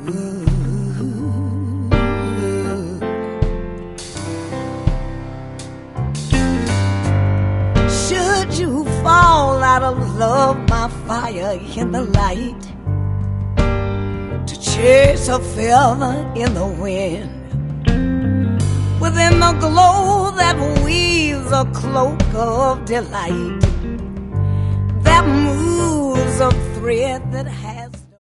Should you fall out of love, my fire in the light, to chase a feather in the wind, within the glow that weaves a cloak of delight, that moves a thread that has